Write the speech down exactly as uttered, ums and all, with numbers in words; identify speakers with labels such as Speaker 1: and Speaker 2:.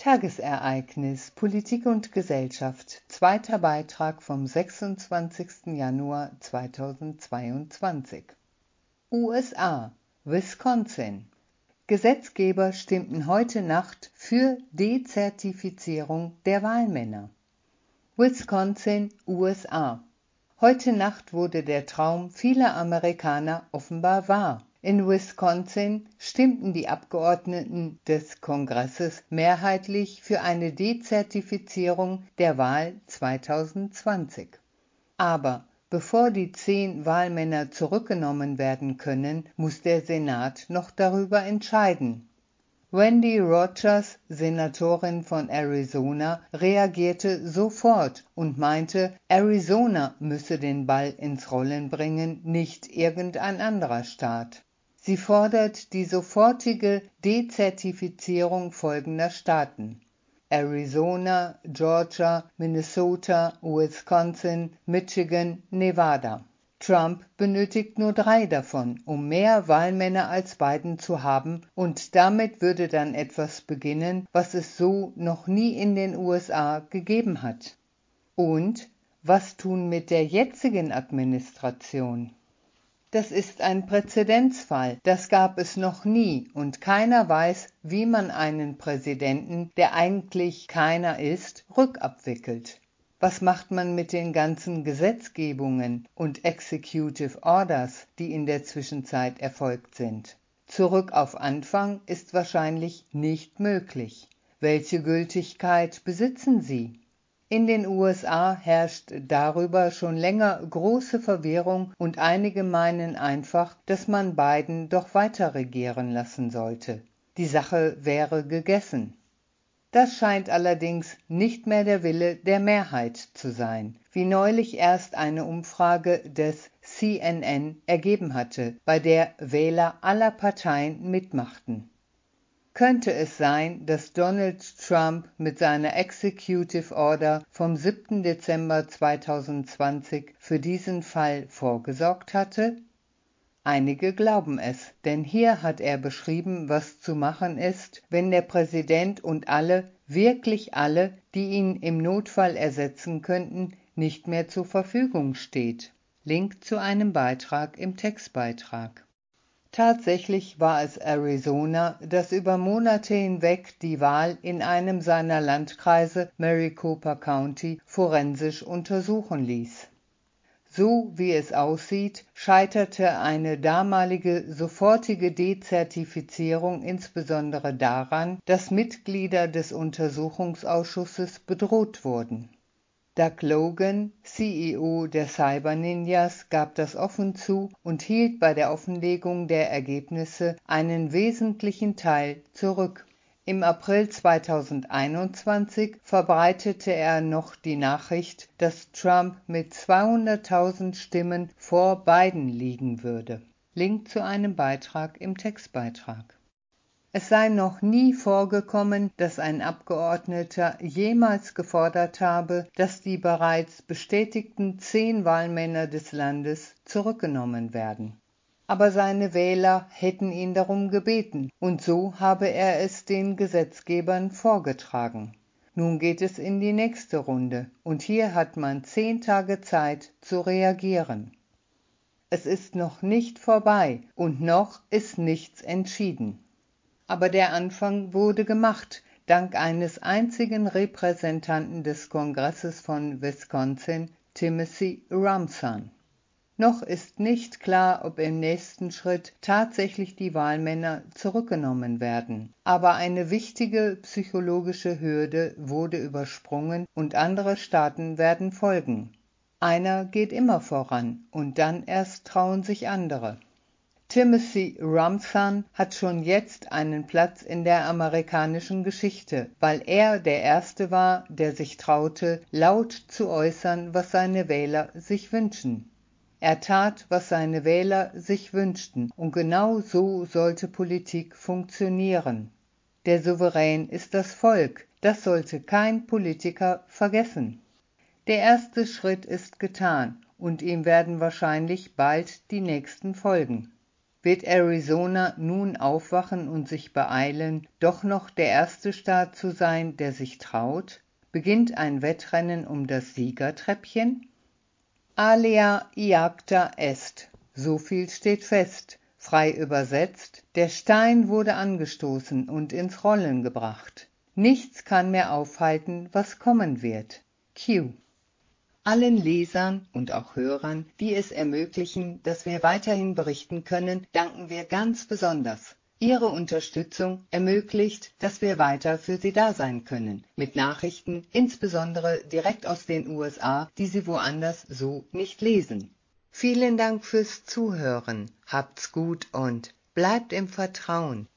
Speaker 1: Tagesereignis Politik und Gesellschaft, zweiter Beitrag vom sechsundzwanzigsten Januar zweitausendzweiundzwanzig. U S A, Wisconsin. Gesetzgeber stimmten heute Nacht für Dezertifizierung der Wahlmänner. Wisconsin, U S A. Heute Nacht wurde der Traum vieler Amerikaner offenbar wahr. In Wisconsin stimmten die Abgeordneten des Kongresses mehrheitlich für eine Dezertifizierung der Wahl zweitausendzwanzig. Aber bevor die zehn Wahlmänner zurückgenommen werden können, muss der Senat noch darüber entscheiden. Wendy Rogers, Senatorin von Arizona, reagierte sofort und meinte, Arizona müsse den Ball ins Rollen bringen, nicht irgendein anderer Staat. Sie fordert die sofortige Dezertifizierung folgender Staaten: Arizona, Georgia, Minnesota, Wisconsin, Michigan, Nevada. Trump benötigt nur drei davon, um mehr Wahlmänner als Biden zu haben, und damit würde dann etwas beginnen, was es so noch nie in den U S A gegeben hat. Und was tun mit der jetzigen Administration? Das ist ein Präzedenzfall, das gab es noch nie, und keiner weiß, wie man einen Präsidenten, der eigentlich keiner ist, rückabwickelt. Was macht man mit den ganzen Gesetzgebungen und Executive Orders, die in der Zwischenzeit erfolgt sind? Zurück auf Anfang ist wahrscheinlich nicht möglich. Welche Gültigkeit besitzen sie? In den U S A herrscht darüber schon länger große Verwirrung und einige meinen einfach, dass man Biden doch weiter regieren lassen sollte. Die Sache wäre gegessen. Das scheint allerdings nicht mehr der Wille der Mehrheit zu sein, wie neulich erst eine Umfrage des C N N ergeben hatte, bei der Wähler aller Parteien mitmachten. Könnte es sein, dass Donald Trump mit seiner Executive Order vom siebten Dezember zweitausendzwanzig für diesen Fall vorgesorgt hatte? Einige glauben es, denn hier hat er beschrieben, was zu machen ist, wenn der Präsident und alle, wirklich alle, die ihn im Notfall ersetzen könnten, nicht mehr zur Verfügung steht. Link zu einem Beitrag im Textbeitrag. Tatsächlich war es Arizona, das über Monate hinweg die Wahl in einem seiner Landkreise, Maricopa County, forensisch untersuchen ließ. So wie es aussieht, scheiterte eine damalige sofortige Dezertifizierung insbesondere daran, dass Mitglieder des Untersuchungsausschusses bedroht wurden. Doug Logan, C E O der Cyber Ninjas, gab das offen zu und hielt bei der Offenlegung der Ergebnisse einen wesentlichen Teil zurück. Im April zweitausendeinundzwanzig verbreitete er noch die Nachricht, dass Trump mit zweihunderttausend Stimmen vor Biden liegen würde. Link zu einem Beitrag im Textbeitrag. Es sei noch nie vorgekommen, dass ein Abgeordneter jemals gefordert habe, dass die bereits bestätigten zehn Wahlmänner des Landes zurückgenommen werden. Aber seine Wähler hätten ihn darum gebeten, und so habe er es den Gesetzgebern vorgetragen. Nun geht es in die nächste Runde, und hier hat man zehn Tage Zeit zu reagieren. Es ist noch nicht vorbei, und noch ist nichts entschieden. Aber der Anfang wurde gemacht, dank eines einzigen Repräsentanten des Kongresses von Wisconsin, Timothy Rumson. Noch ist nicht klar, ob im nächsten Schritt tatsächlich die Wahlmänner zurückgenommen werden. Aber eine wichtige psychologische Hürde wurde übersprungen und andere Staaten werden folgen. Einer geht immer voran und dann erst trauen sich andere. Timothy Rumson hat schon jetzt einen Platz in der amerikanischen Geschichte, weil er der Erste war, der sich traute, laut zu äußern, was seine Wähler sich wünschen. Er tat, was seine Wähler sich wünschten, und genau so sollte Politik funktionieren. Der Souverän ist das Volk, das sollte kein Politiker vergessen. Der erste Schritt ist getan, und ihm werden wahrscheinlich bald die nächsten folgen. Wird Arizona nun aufwachen und sich beeilen, doch noch der erste Staat zu sein, der sich traut? Beginnt ein Wettrennen um das Siegertreppchen? Alea iacta est. So viel steht fest. Frei übersetzt, der Stein wurde angestoßen und ins Rollen gebracht. Nichts kann mehr aufhalten, was kommen wird. Q. Allen Lesern und auch Hörern, die es ermöglichen, dass wir weiterhin berichten können, danken wir ganz besonders. Ihre Unterstützung ermöglicht, dass wir weiter für Sie da sein können, mit Nachrichten, insbesondere direkt aus den U S A, die Sie woanders so nicht lesen. Vielen Dank fürs Zuhören, habt's gut und bleibt im Vertrauen.